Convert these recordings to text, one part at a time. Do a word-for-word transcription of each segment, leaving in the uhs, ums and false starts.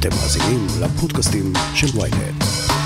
אתם מאזינים לפודקאסטים של וויינט.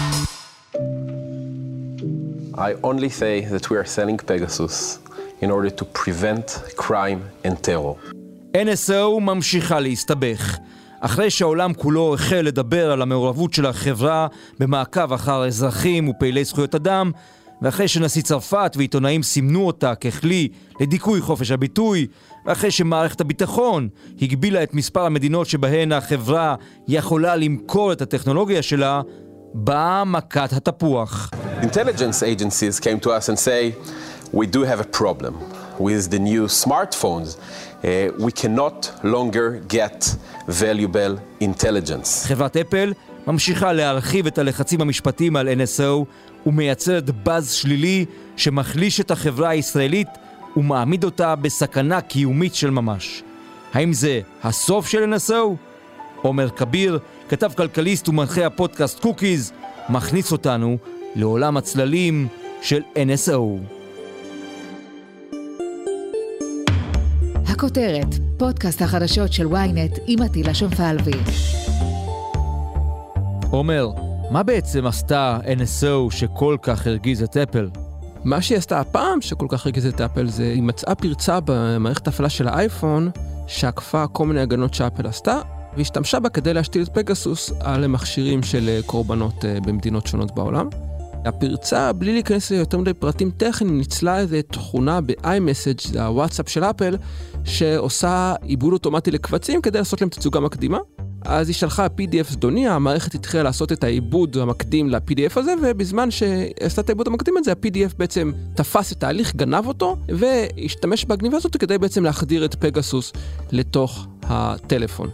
I only say that we are selling Pegasus in order to prevent crime and terror. אן אס או ממשיכה להסתבך. אחרי שהעולם כולו החל לדבר על המעורבות של החברה במעקב אחר אזרחים ופעילי זכויות אדם, ואחרי שנשיא צרפת ועיתונאים סימנו אותה ככלי לדיכוי חופש הביטוי, ואחרי שמערכת הביטחון הגבילה את מספר המדינות שבהן החברה יכולה למכור את הטכנולוגיה שלה, באה מכת התפוח. Intelligence agencies came to us and say, we do have a problem with the new smartphones. Uh, we cannot longer get valuable intelligence. חברת אפל ממשיכה להרחיב את הלחצים המשפטיים על אן אס או ומייצרת באז שלילי שמחליש את החברה הישראלית ומעמיד אותה בסכנה קיומית של ממש. האם זה הסוף של אן אס או? עומר כביר, כתב כלכליסט ומנחה הפודקאסט קוקיז, מכניס אותנו לעולם הצללים של אן אס או. הכותרת, פודקאסט החדשות של וויינט עם עטילה שומפלבי. עומר, מה בעצם עשתה אן אס או שכל כך הרגיז את אפל? מה שהיא עשתה הפעם שכל כך הרגיז את אפל זה היא מצאה פרצה במערכת ההפעלה של האייפון שעקפה כל מיני הגנות שאפל עשתה, והשתמשה בה כדי להשתיל את פגסוס על מכשירים של קורבנות במדינות שונות בעולם. הפרצה, בלי להיכנס ליותר מדי פרטים טכניים, ניצלה איזו תכונה ב-iMessage, זה הוואטסאפ של אפל, שעושה עיבוד אוטומטי לקבצים כדי לעשות להם תצוגה מקדימה. אז היא שלחה פי די אף זדוני, המערכת התחילה לעשות את העיבוד המקדים ל-פי די אף הזה, ובזמן שעשתה את העיבוד המקדים הזה, ה-פי די אף בעצם תפס את ההליך, גנב אותו, והשתמש בהגניבה הזאת כדי בעצם להחדיר את פגסוס לתוך הטלפון.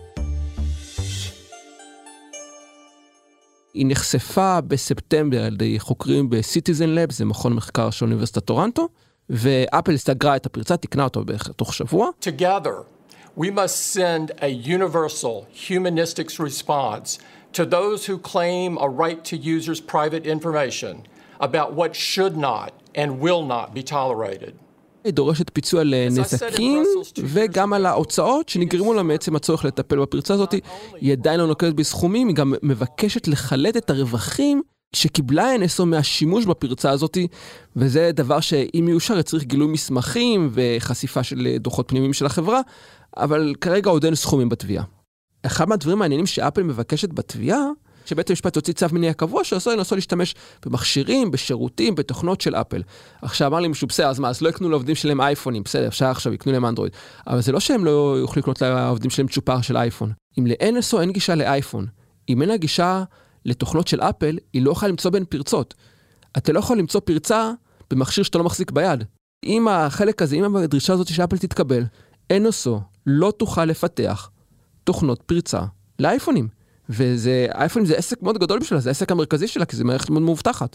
היא נחשפה בספטמבר על ידי חוקרים ב-Citizen Labs, זה מכון מחקר של אוניברסיטת טורנטו, ואפל הסתגרה את הפרצה, תקנה אותו בערך תוך שבוע. Together, we must send a universal humanistic response to those who claim a right to users' private information about what should not and will not be tolerated. היא דורשת פיצוי על נזקים וגם על ההוצאות שנגרמו לה מעצם הצורך לטפל בפרצה הזאת. היא עדיין לא נוקטת בסכומים, היא גם מבקשת לחלט את הרווחים שקיבלה אן אס או מהשימוש בפרצה הזאת, וזה דבר שאם יאושר צריך גילוי מסמכים וחשיפה של דוחות פנימיים של החברה, אבל כרגע עוד אין סכומים בתביעה. אחד מהדברים מעניינים שאפל מבקשת בתביעה, שבית המשפט הוציא צו מניעה קבוע, שעשוי לנסות להשתמש במכשירים, בשירותים, בתוכנות של אפל. עכשיו אמר לי משהו, בסדר, אז מה, אז לא יקנו לעובדים שלהם אייפונים, בסדר, אפשר עכשיו יקנו להם אנדרואיד. אבל זה לא שהם לא יוכלו לקנות לעובדים שלהם צ'ופר של אייפון. אם ל-אן אס או אין גישה לאייפון, אם אין לה גישה לתוכנות של אפל, היא לא יכולה למצוא בין פרצות. אתה לא יכול למצוא פרצה במכשיר שאתה לא מחזיק ביד. אם החלק הזה, אם הדרישה הזאת שאפל תתקבל, אן אס או לא תוכל לפתח תוכנות פרצה לאייפונים. וזה, האייפונים זה עסק מאוד גדול בשבילה, זה העסק המרכזי שלה, כי זה מערכת מאוד מאובטחת.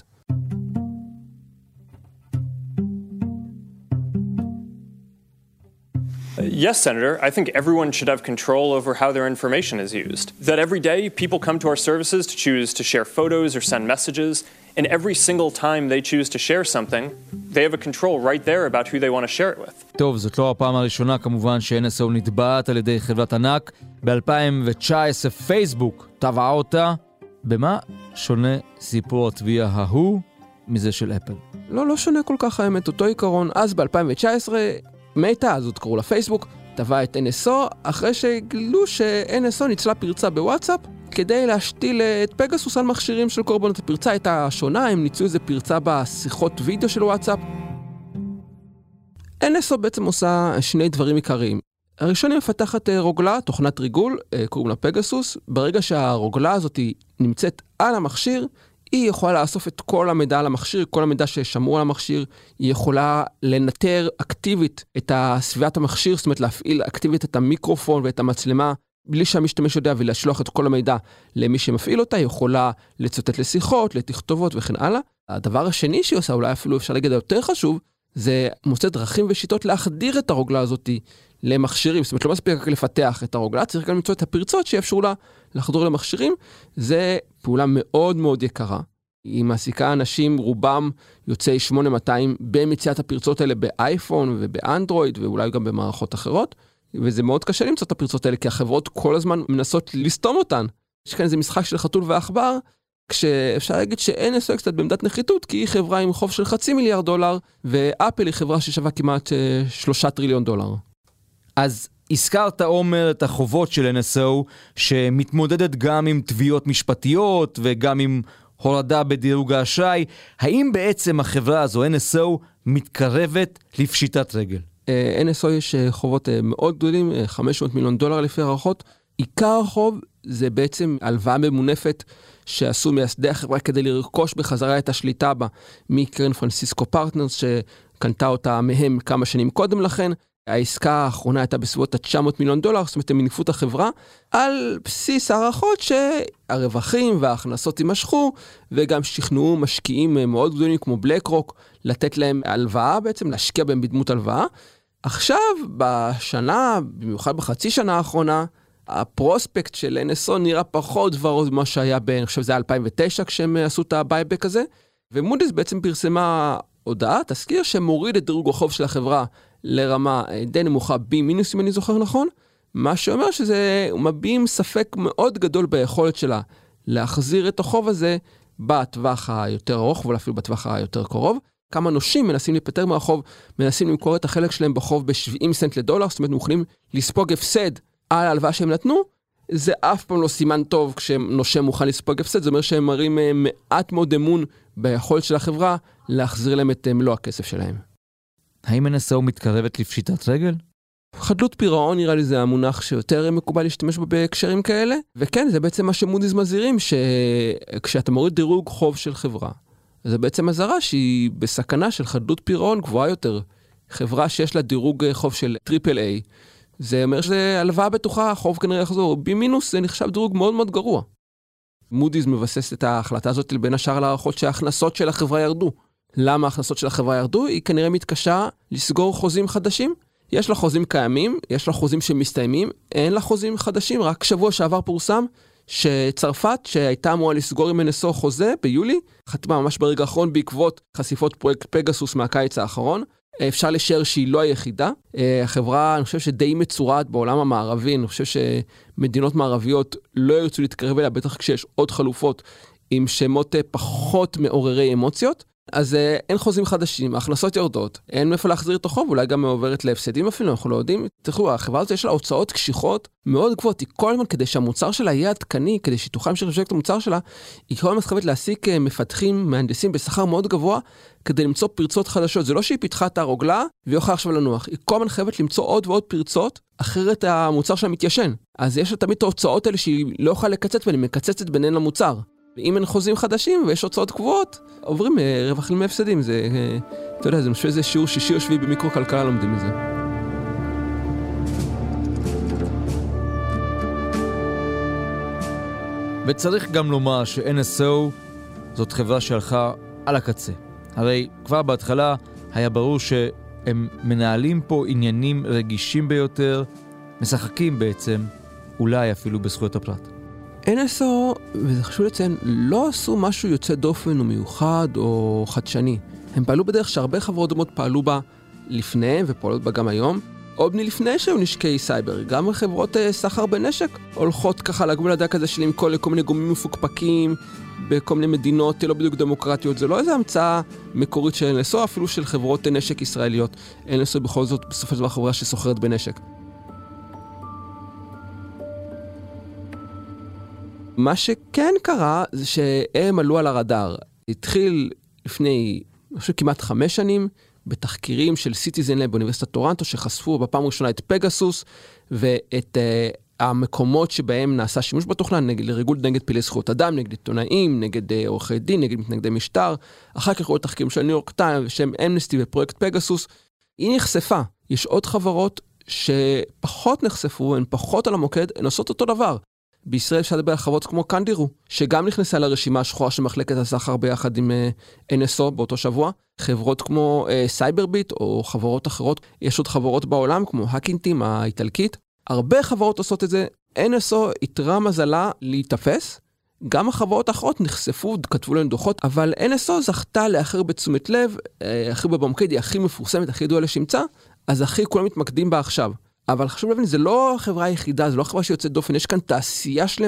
Yes, Senator. I think everyone should have control over how their information is used. That every day people come to our services to choose to share photos or send messages, and every single time they choose to share something, they have a control right there about who they want to share it with. טוב, זאת לא הפעם הראשונה כמובן ש-אן אס או נתבעת על ידי חברת ענק. ב-אלפיים תשע עשרה פייסבוק תבעה אותה. במה שונה סיפור התביעה ההוא מזה של אפל? לא, לא שונה כל כך האמת, אותו עיקרון. אז ב-אלפיים תשע עשרה מתה, אז עוד קראו לה פייסבוק, תבעה את אן אס או, אחרי שגילו ש-אן אס או ניצלה פרצה בוואטסאפ, כדי להשתיל את פגסוס על מכשירים של קורבנות. הפרצה הייתה שונה, הם ניצלו איזה פרצה בשיחות וידאו של וואטסאפ. אן אס או בעצם עושה שני דברים עיקריים. הראשון היא מפתחת רוגלה, תוכנת ריגול, קוראים לה פגסוס. ברגע שהרוגלה הזאת נמצאת על המכשיר, היא יכולה לאסוף את כל המידע על המכשיר, כל המידע ששמרו על המכשיר, היא יכולה לנטר אקטיבית את סביבת המכשיר, זאת אומרת להפעיל אקטיבית את המיקרופון ואת המצלמה, בלי שהמשתמש יודע ולשלוח את כל המידע למי שמפעיל אותה, היא יכולה לצוטט לשיחות, לתכתובות וכן הלאה. הדבר השני שהיא עושה, אולי אפילו אפשר להגיד יותר חשוב, זה מוצא דרכים ושיטות להחדיר את הרוגלה הזאת למכשירים. זאת אומרת, לא מספיק רק לפתח את הרוגלה, צריך גם למצוא את הפרצות שיאפשרו לה לחדור למכשירים. זה פעולה מאוד מאוד יקרה. היא מעסיקה אנשים, רובם יוצאי שמונה מאתיים במציאת הפרצות האלה באייפון ובאנדרואיד ואולי גם במערכות אחרות. וזה מאוד קשה למצוא את הפרצות האלה, כי החברות כל הזמן מנסות לסתום אותן. יש כאן איזה משחק של חתול ועכבר, כשאפשר להגיד ש-אן אס או קצת בעמדת נחיתות, כי היא חברה עם חוב של חצי מיליארד דולר, ואפל היא חברה ששווה כמעט שלושה טריליון דולר. אז הזכרת, עומר, את החובות של אן אס או, שמתמודדת גם עם תביעות משפטיות, וגם עם הורדה בדירוג האשראי. האם בעצם החברה הזו, אן אס או, מתקרבת לפשיטת רגל? אן אס או יש חובות מאוד גדולים, חמש מאות מיליון דולר לפי הערכות. עיקר החוב זה בעצם הלוואה ממונפת שעשו מייסדי החברה כדי לרכוש בחזרה את השליטה בה מקרן פרנסיסקו פרטנרס שקנתה אותה מהם כמה שנים קודם לכן. העסקה האחרונה הייתה בסביבות ה-תשע מאות מיליון דולר, זאת אומרת הם מניפו את החברה על בסיס הערכות שהרווחים וההכנסות יימשכו, וגם שכנעו משקיעים מאוד גדולים כמו בלק רוק לתת להם הלוואה בעצם, להשקיע בהם בדמות הלוואה. עכשיו בשנה, במיוחד בחצי שנה האחרונה, הפרוספקט של אן אס או נראה פחות ורוד ממה שהיה בין, אני חושב שזה אלפיים ותשע כשהם עשו את הבייבק הזה, ומודי'ס בעצם פרסמה הודעה, תזכיר שמוריד את דירוג החוב של החברה לרמה די נמוכה בי מינוס אם אני זוכר נכון, מה שאומר שזה מביעים ספק מאוד גדול ביכולת שלה להחזיר את החוב הזה בטווח היותר ארוך, ואולי אפילו בטווח היותר קרוב. כמה נושים מנסים להיפטר מהחוב, מנסים למכור את החלק שלהם בחוב ב-שבעים סנט לדולר, זאת אומרת, מוכנים לספוג הפסד על ההלוואה שהם נתנו. זה אף פעם לא סימן טוב כשנושם מוכן לספוג הפסד, זה אומר שהם מראים מעט מאוד אמון ביכולת של החברה להחזיר להם את מלוא הכסף שלהם. האם אן אס או מתקרבת לפשיטת רגל? חדלות פירעון נראה לי זה המונח שיותר מקובל להשתמש בו בהקשרים כאלה, וכן, זה בעצם מה שמודי'ס מזהירים, שכשאתה מוריד דירוג חוב של חברה, זה בעצם הזרה שהיא בסכנה של חדלות פירעון גבוהה יותר. חברה שיש לה דירוג חוב של טריפל איי, זה אומר שזה הלוואה בטוחה, החוב כנראה יחזור. בי מינוס זה נחשב דירוג מאוד מאוד גרוע. מודי'ס מבסס את ההחלטה הזאת בין השאר להערכות שההכנסות של החברה ירדו. למה ההכנסות של החברה ירדו? היא כנראה מתקשה לסגור חוזים חדשים. יש לה חוזים קיימים, יש לה חוזים שמסתיימים, אין לה חוזים חדשים. רק שבוע שעבר פורסם שצרפת, שהייתה אמורה לסגור עם אן אס או חוזה ביולי, חתמה ממש ברגע האחרון בעקבות חשיפות פרויקט פגסוס מהקיץ האחרון. אפשר לשער שהיא לא היחידה. החברה, אני חושב שדי מצורעת בעולם המערבי, אני חושב שמדינות מערביות לא ירצו להתקרב אליה, בטח כשיש עוד חלופות עם שמות פחות מעוררי אמוציות. אז אין חוזים חדשים, ההכנסות יורדות, אין מאיפה להחזיר את החוב, אולי גם מעוברת להפסדים אפילו, אנחנו לא יודעים. תראו, החברה הזאת יש לה הוצאות קשיחות מאוד גבוהות, היא כל הזמן כדי שהמוצר שלה יהיה עדכני, כדי שהיא תוכל להמשיך לשווק את המוצר שלה, היא כל הזמן חייבת להעסיק מפתחים, מהנדסים בשכר מאוד גבוה, כדי למצוא פרצות חדשות. זה לא שהיא פיתחה את הרוגלה והיא יכולה עכשיו לנוח, היא כל הזמן חייבת למצוא עוד ועוד פרצות, אחרת המוצר שלה מתיישן. אז יש לה תמיד את ההוצאות האלה שהיא לא יכולה לקצץ, והיא מקצצת ביניהן למוצר. ואם אין חוזים חדשים ויש הוצאות קבועות, עוברים רווחים מהפסדים. זה, אתה יודע, זה משהו איזה שיעור שישי או שביעי במיקרו-כלכלה לומדים את זה. וצריך גם לומר ש-אן אס או זאת חברה שהלכה על הקצה. הרי כבר בהתחלה היה ברור שהם מנהלים פה עניינים רגישים ביותר, משחקים בעצם, אולי אפילו בזכויות הפרט. אן אס או, וזה חשוב לציין, לא עשו משהו יוצא דופן או מיוחד או חדשני. הם פעלו בדרך שהרבה חברות דומות פעלו בה לפני ופועלות בה גם היום. עוד לפני שהיו נשקי סייבר, גם חברות סחר בנשק הולכות ככה לגבול הדק הזה של למכור לכל מיני גורמים מפוקפקים בכל מיני מדינות לא בדיוק דמוקרטיות. זה לא איזו המצאה מקורית של אן אס או, אפילו של חברות נשק ישראליות. אן אס או בכל זאת בסופו של דבר חברה שסוחרת בנשק. מה שכן קרה זה שהם עלו על הרדאר. התחיל לפני, אני חושב, כמעט חמש שנים, בתחקירים של סיטיזן לב באוניברסיטת טורנטו, שחשפו בפעם הראשונה את פגסוס, ואת uh, המקומות שבהם נעשה שימוש בתוכנה, נגד, לריגול נגד פעילי זכויות אדם, נגד עיתונאים, נגד uh, עורכי דין, נגד מתנגדי משטר. אחר כך ראו תחקירים של ניו יורק טיימס, בשם אמנסטי ופרויקט פגסוס. היא נחשפה. יש עוד חברות שפחות נחשפו, הן פחות על המוקד, הן עושות אותו דבר. בישראל אפשר לדבר על חברות כמו קנדירו, שגם נכנסה לרשימה השחורה של מחלקת הסחר ביחד עם אן אס או באותו שבוע. חברות כמו סייברביט או חברות אחרות, יש עוד חברות בעולם כמו הקינטים האיטלקית. הרבה חברות עושות את זה, אן אס או התרה מזלה להתאפס, גם החברות האחרות נחשפו, כתבו להם דוחות, אבל אן אס או זכתה לאחר בתשומת לב, אחר במוקד היא הכי מפורסמת, הכי ידועה לשמצה, אז הכי כולם מתמקדים בה עכשיו. אבל חשוב להבין, זה לא החברה היחידה, זה לא החברה שיוצאת דופן, יש כאן תעשייה שלמה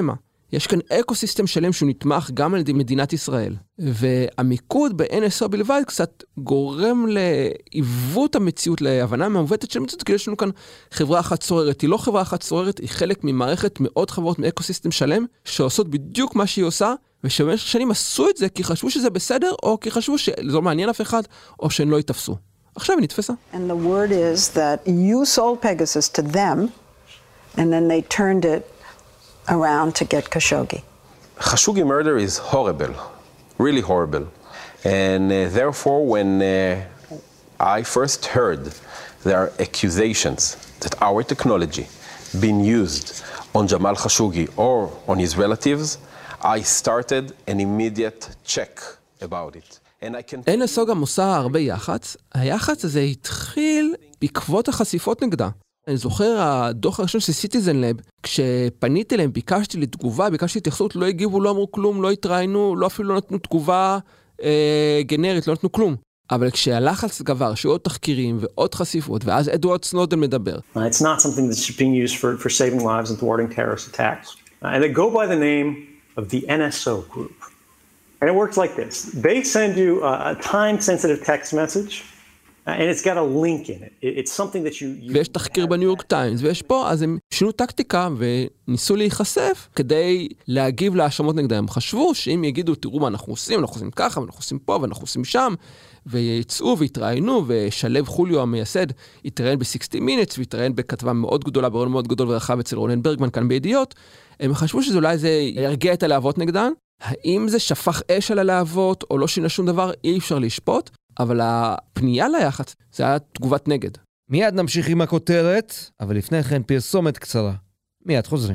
יש כאן אקוסיסטם שלם שהוא נתמך גם על ידי מדינת ישראל. והמיקוד ב-אן אס או בלבד קצת גורם לעיוות המציאות, להבנה מעוותת של המציאות, כי יש לנו כאן חברה אחת סוררת. היא לא חברה אחת סוררת, היא חלק ממערכת מאוד חברות מאקוסיסטם שלם, שעושות בדיוק מה שהיא עושה, ושבמשך שנים עשו את זה כי חשבו שזה בסדר, או כי חשבו שזה לא מעניין אף אחד, או שהן לא יתפסו. עכשיו היא נתפסה. And the word is that you sold Pegasus to them, and then they turned it around to get Khashoggi. Khashoggi murder is horrible, really horrible. And uh, therefore, when uh, I first heard there are accusations that our technology being used on Jamal Khashoggi or on his relatives, I started an immediate check about it. אן אס או גם עושה הרבה יח"צ. היח"צ הזה התחיל בעקבות החשיפות נגדה. אני זוכר, הדוח הראשון של סיטיזן לב, כשפניתי להם, ביקשתי לתגובה, ביקשתי התייחסות, לא הגיבו, לא אמרו כלום, לא התראינו, לא אפילו לא נתנו תגובה אה, גנרית, לא נתנו כלום. אבל כשהלחץ גבר, שעוד תחקירים ועוד חשיפות, ואז אדוארד סנודן מדבר. It's not something that's being used for, for saving lives and thwarting terrorist attacks. And they go by the name of the אן אס או group. And it works like this. They send you a, a time-sensitive text message, and it's got a link in it. It's something that you... ויש תחקיר בניו יורק טיימס, ויש פה, אז הם שינו טקטיקה וניסו להיחשף כדי להגיב להאשמות נגדם. הם חשבו שאם יגידו, תראו מה אנחנו עושים, אנחנו עושים ככה, ואנחנו עושים פה, ואנחנו עושים שם, ויצאו ויתראיינו, ושלב חוליו המייסד יתראיין ב-שישים minutes, ויתראיין בכתבה מאוד גדולה, ברעיון מאוד גדול ורחב אצל רונן ברגמן כאן בידיעות. הם חשבו שזה אולי זה ירגיע את הלהבות נגדן. האם זה שפך אש על הלהבות או לא שינה שום דבר, אי אפשר לשפוט, אבל הפנייה ליח"צ זה היה תגובת נגד. מיד נמשיך עם הכותרת, אבל לפני כן פרסומת קצרה. מיד חוזרים.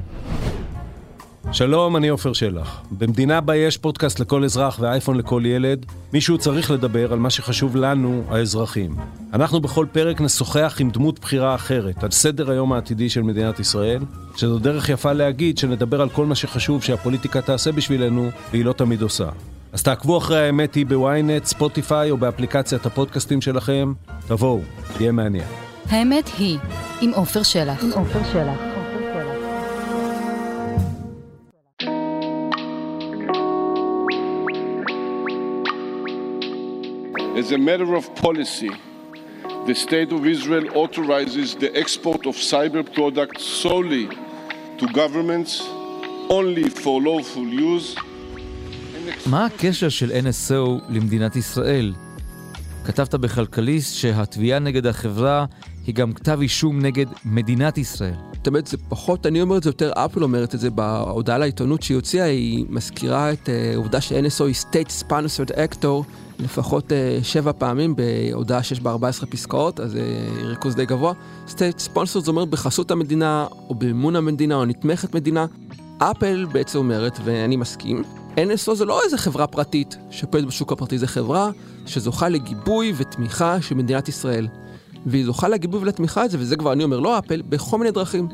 שלום, אני עופר שלח. במדינה בה יש פודקאסט לכל אזרח ואייפון לכל ילד, מישהו צריך לדבר על מה שחשוב לנו, האזרחים. אנחנו בכל פרק נשוחח עם דמות בחירה אחרת, על סדר היום העתידי של מדינת ישראל, שזו דרך יפה להגיד שנדבר על כל מה שחשוב שהפוליטיקה תעשה בשבילנו, והיא לא תמיד עושה. אז תעקבו אחרי האמת היא בוויינט, ספוטיפיי או באפליקציית הפודקאסטים שלכם. תבואו, תהיה מעניין. האמת היא, עם עופר שלח. עם עופר שלח. As a matter of policy, the State of Israel authorizes the export of cyber products solely to governments, only for lawful use. מה הקשר של אן אס או למדינת ישראל? כתבת בכלכליסט שהתביעה נגד החברה היא גם כתב אישום נגד מדינת ישראל. באמת זה פחות, אני אומר את זה יותר, אפל אומרת את זה בהודעה לעיתונות שהיא הוציאה, היא מזכירה את העובדה ש-אן אס או היא State Sponsored Actor, לפחות uh, שבע פעמים בהודעה שיש בה ארבע עשרה פסקאות, אז uh, ריכוז די גבוה. State Sponsored זאת אומרת בחסות המדינה, או במימון המדינה, או נתמכת מדינה. אפל בעצם אומרת, ואני מסכים, אן אס או זה לא איזה חברה פרטית שפועלת בשוק הפרטי, זה חברה שזוכה לגיבוי ותמיכה של מדינת ישראל. והיא זוכה לגיבוי ולתמיכה את זה, וזה כבר אני אומר לא אפל, בכל מיני דרכים.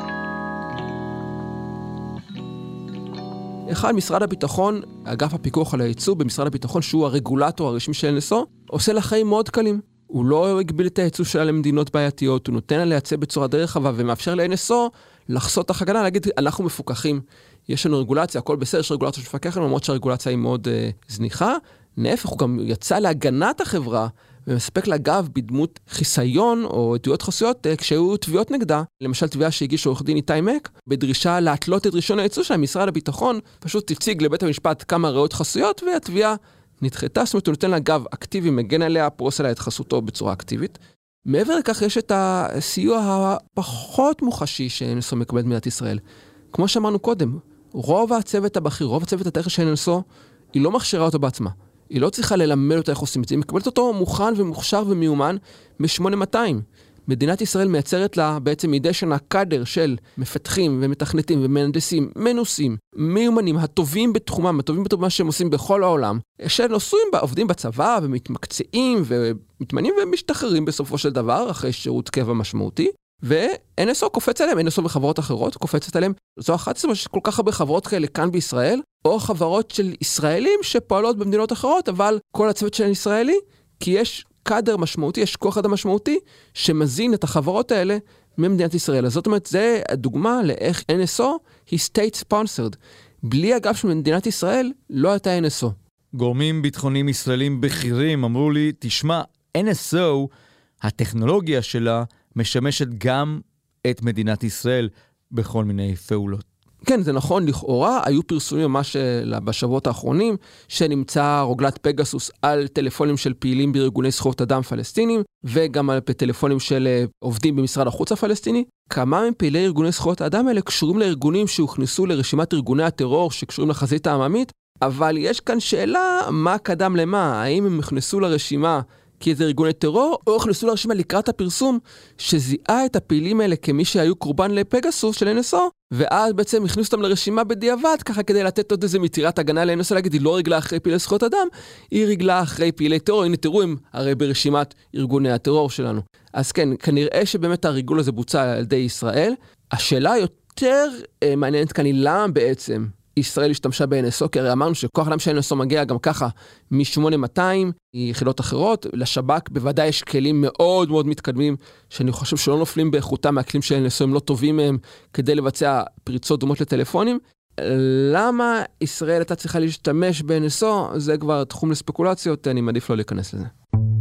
אחד, משרד הביטחון, אגף הפיקוח על הייצוא במשרד הביטחון, שהוא הרגולטור הרשמי של אן אס או, עושה לחיים מאוד קלים. הוא לא הגביל את הייצוא שלה למדינות בעייתיות, הוא נותן לה לייצא בצורה די רחבה, ומאפשר ל-אן אס או לחסות תחת הגנה, להגיד, אנחנו מפוקחים, יש לנו רגולציה, הכל בסדר, יש רגולציה שמפקח, למרות שהרגולציה היא מאוד uh, זניחה. נהפך, הוא גם יצא להגנת החברה, ומספק לה גב בדמות חיסיון או עדויות חסויות כשהיו תביעות נגדה. למשל תביעה שהגיש עורך דין איתי מק, בדרישה להתלות את רישיון הייצוא שלה, משרד הביטחון פשוט הציג לבית המשפט כמה ראיות חסויות, והתביעה נדחתה, זאת אומרת הוא נותן לה גב אקטיבי, מגן עליה, פרוס עליה את חסותו בצורה אקטיבית. מעבר לכך יש את הסיוע הפחות מוחשי שאן אס או מקבל במדינת ישראל. כמו שאמרנו קודם, רוב הצוות הבכיר, רוב הצוות הטכני של אן אס או, היא לא מכשירה אותו בעצמה. היא לא צריכה ללמד אותה איך עושים את זה, היא מקבלת אותו מוכן ומוכשר ומיומן מ-שמונה מאתיים. מדינת ישראל מייצרת לה בעצם מדי שנה קאדר של מפתחים ומתכנתים ומהנדסים מנוסים, מיומנים, הטובים בתחומם, הטובים בתחומם שהם עושים בכל העולם, שנוסעים, עובדים בצבא ומתמקצעים ומתמנים ומשתחררים בסופו של דבר אחרי שירות קבע משמעותי. ו-אן אס או קופץ עליהם, אן אס או וחברות אחרות קופצת עליהם. זו אחת זאת שיש כל כך הרבה חברות כאלה כאן בישראל, או חברות של ישראלים שפועלות במדינות אחרות, אבל כל הצוות שלהם ישראלי, כי יש קאדר משמעותי, יש כוח אדם משמעותי, שמזין את החברות האלה ממדינת ישראל. אז זאת אומרת, זה הדוגמה לאיך אן אס או היא state sponsored. בלי אגב של מדינת ישראל לא הייתה אן אס או. גורמים ביטחוניים ישראלים בכירים אמרו לי, תשמע, אן אס או, הטכנולוגיה שלה משמשת גם את מדינת ישראל בכל מיני פעולות. כן, זה נכון, לכאורה היו פרסומים ממש בשבועות האחרונים, שנמצא רוגלת פגסוס על טלפונים של פעילים בארגוני זכויות אדם פלסטינים, וגם על טלפונים של עובדים במשרד החוץ הפלסטיני. כמה מפעילי ארגוני זכויות האדם האלה קשורים לארגונים שהוכנסו לרשימת ארגוני הטרור שקשורים לחזית העממית, אבל יש כאן שאלה מה קדם למה, האם הם נכנסו לרשימה כי זה ארגוני טרור, או הכנסו לרשימה לקראת הפרסום שזיהה את הפעילים האלה כמי שהיו קורבן לפגסוס של אן אס או, ואז בעצם הכניסו אותם לרשימה בדיעבד, ככה כדי לתת עוד איזה מטירת הגנה ל-אן אס או, להגיד, היא לא רגלה אחרי פעילי זכויות אדם, היא רגלה אחרי פעילי טרור, הנה תראו הם הרי ברשימת ארגוני הטרור שלנו. אז כן, כנראה שבאמת הריגול הזה בוצע על ידי ישראל. השאלה יותר אה, מעניינת כאן היא למה בעצם ישראל השתמשה ב-אן אס או, כי הרי אמרנו שכוח אדם של אן אס או מגיע גם ככה מ-שמונה מאתיים, יחידות אחרות, לשב"כ בוודאי יש כלים מאוד מאוד מתקדמים, שאני חושב שלא נופלים באיכותם מהכלים של אן אס או, הם לא טובים מהם כדי לבצע פריצות דומות לטלפונים. למה ישראל הייתה צריכה להשתמש ב-אן אס או? זה כבר תחום לספקולציות, אני מעדיף לא להיכנס לזה.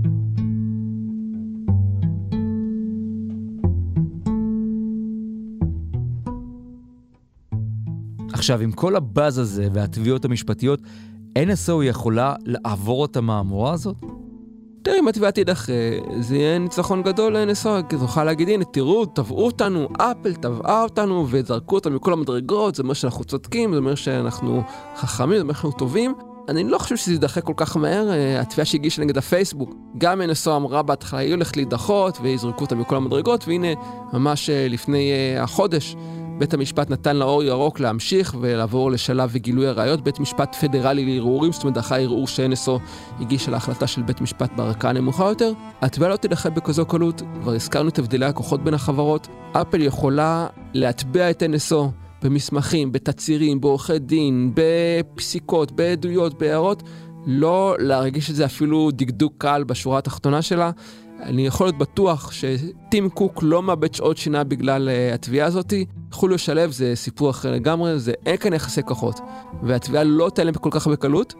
עכשיו, עם כל הבאז הזה והתביעות המשפטיות, אן אס או יכולה לעבור את המאמורה הזאת? תראי, אם התביעה תידחה, זה יהיה ניצחון גדול ל-אן אס או, כי תוכל להגיד, הנה, תראו, תבעו אותנו, אפל תבעה אותנו, וזרקו אותנו מכל המדרגות, זה אומר שאנחנו צודקים, זה אומר שאנחנו חכמים, זה אומר שאנחנו טובים. אני לא חושב שזה יידחה כל כך מהר, התביעה שהגישה נגד הפייסבוק, גם אן אס או אמרה בהתחלה, היא הולכת להידחות, ויזרקו אותנו מכל המדרגות, והנה, ממש לפני החודש, בית המשפט נתן לה אור ירוק להמשיך ולעבור לשלב וגילוי הראיות, בית משפט פדרלי לערעורים, זאת אומרת דחה ערעור ש-אן אס או הגישה להחלטה של בית משפט בערכאה נמוכה יותר. התביעה לא תדחה בכזו קלות, כבר הזכרנו את הבדלי הכוחות בין החברות. אפל יכולה להטבע את אן אס או במסמכים, בתצהירים, בעורכי דין, בפסיקות, בעדויות, בהערות, לא להרגיש את זה אפילו דקדוק קל בשורה התחתונה שלה. אני יכול להיות בטוח שטים קוק לא מאבד שעות שינה בגלל uh, התביעה הזאת. חוליו שלב זה סיפור אחר לגמרי, זה אין כאן יחסי כוחות, והתביעה לא תעלם כל כך בקלות.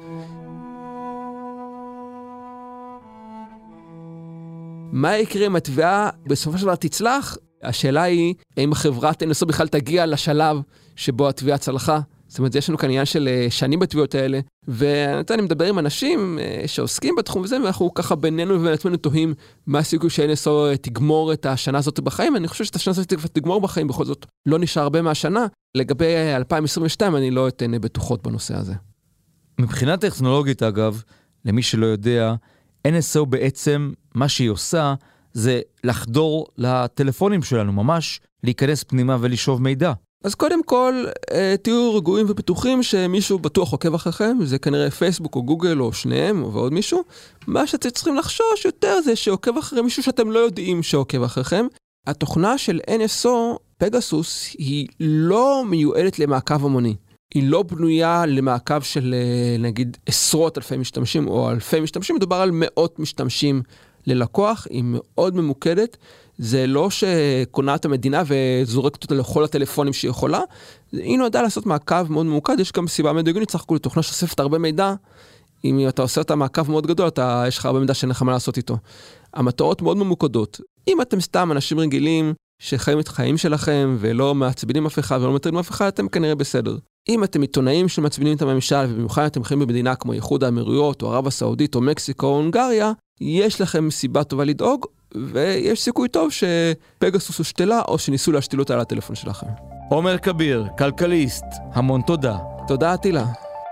מה יקרה אם התביעה בסופו של דבר תצלח? השאלה היא, האם החברת אן אס או בכלל תגיע לשלב שבו התביעה צלחה? זאת אומרת, יש לנו כאן עניין של שנים בתביעות האלה, ואני מדבר עם אנשים שעוסקים בתחום הזה, ואנחנו ככה בינינו ובין עצמנו תוהים מה הסיכוי ש-אן אס או תגמור את השנה הזאת בחיים. אני חושב שאת השנה הזאת תגמור בחיים, בכל זאת לא נשאר הרבה מהשנה. לגבי אלפיים עשרים ושתיים אני לא אתן בטוחות בנושא הזה. מבחינה טכנולוגית אגב, למי שלא יודע, אן אס או בעצם מה שהיא עושה זה לחדור לטלפונים שלנו, ממש להיכנס פנימה ולשאוב מידע. אז קודם כל, תהיו רגועים ובטוחים שמישהו בטוח עוקב אחריכם, זה כנראה פייסבוק או גוגל או שניהם או ועוד מישהו. מה שאתם צריכים לחשוש יותר זה שעוקב אחרי מישהו שאתם לא יודעים שעוקב אחריכם. התוכנה של אן אס או, פגסוס, היא לא מיועדת למעקב המוני. היא לא בנויה למעקב של נגיד עשרות אלפי משתמשים או אלפי משתמשים, מדובר על מאות משתמשים ללקוח, היא מאוד ממוקדת. זה לא שקונה את המדינה וזורקת אותה לכל הטלפונים שהיא יכולה, היא נועדה לעשות מעקב מאוד ממוקד, יש גם סיבה מדויגנית, צריך כולה תוכנה שאוספת הרבה מידע, אם אתה עושה אותה מעקב מאוד גדול, אתה, יש לך הרבה מידע שאין לך מה לעשות איתו. המטרות מאוד ממוקדות. אם אתם סתם אנשים רגילים שחיים את החיים שלכם ולא מעצבנים אף אחד ולא מטרידים אף אחד, אתם כנראה בסדר. אם אתם עיתונאים שמעצבנים את הממשל ובמיוחד אתם חיים במדינה כמו איחוד האמירויות או ערב הסעודית או מקסיקו או הונגריה, יש לכם סיבה טובה לדאוג, ויש סיכוי טוב שפגסוס הושתלה או שניסו להשתיל אותה על הטלפון שלכם. עומר כביר, כלכליסט, המון תודה. תודה עטילה.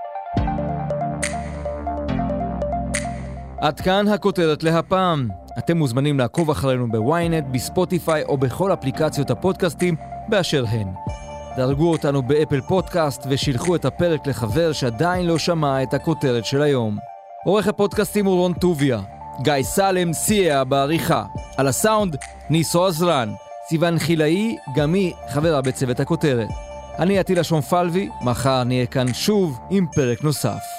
עד כאן הכותרת להפעם. אתם מוזמנים לעקוב אחרינו בוויינט, בספוטיפיי או בכל אפליקציות הפודקאסטים באשר הן. דרגו אותנו באפל פודקאסט ושילחו את הפרק לחבר שעדיין לא שמע את הכותרת של היום. עורך הפודקאסטים הוא רון טוביה. גיא סלם סייע בעריכה. על הסאונד ניסו עזרן. סיוון חילאי, גם היא חברה בצוות הכותרת. אני עטילה שומפלבי, מחר נהיה כאן שוב עם פרק נוסף.